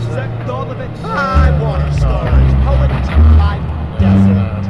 dissect all of it. I want a storage poet like desert.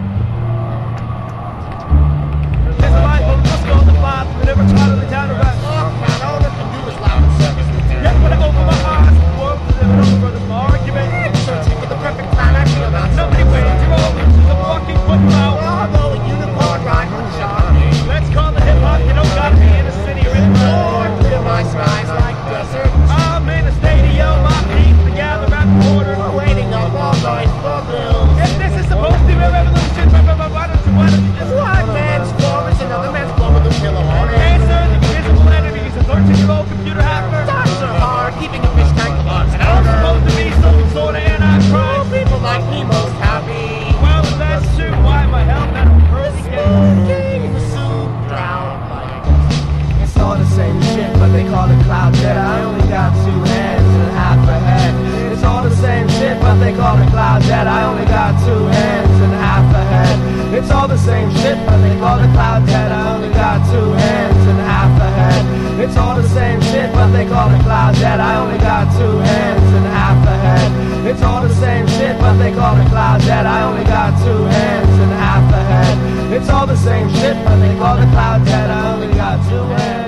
There's a life of us on the five, we never try to the town of us. Man, all I can do is laugh and service the day. Yeah, when I open my eyes, the world is living over the argument. Searching for the perfect plan, I feel not So many ways, you're all losing the walking football. Although a unicorn ride would charm me. Let's call it hip-hop, you don't gotta be in a city or in the Lord, clear my skies like desert. I'm in a stadium, my people gather at the border. Waiting up all night for bills. If this is supposed to be a revolution, why don't you just One man's floor is another man's floor with a pillow on it. answer the invisible enemies, a 13-year-old computer hacker? Times are hard, keeping a fish tank alive. And I'm supposed to be some sort of anti-Christ. People like me most happy. Well, if that's true, why am I held at a pearly gate? King soup drowned like It's all the same shit, but they call it cloud dead. I only got 2 hands and half a head. It's all the same shit, but they call it cloud dead. I only got 2 hands and half a head. It's all the same shit, but they call it cloud dead. I only got 2 hands and half a head. It's all the same shit, but they call it cloud dead. I only got 2 hands and half a head. It's all the same shit, but they call it cloud dead. I only got 2 hands and half a head. It's all the same shit, but they call it cloud dead. I only got 2 hands.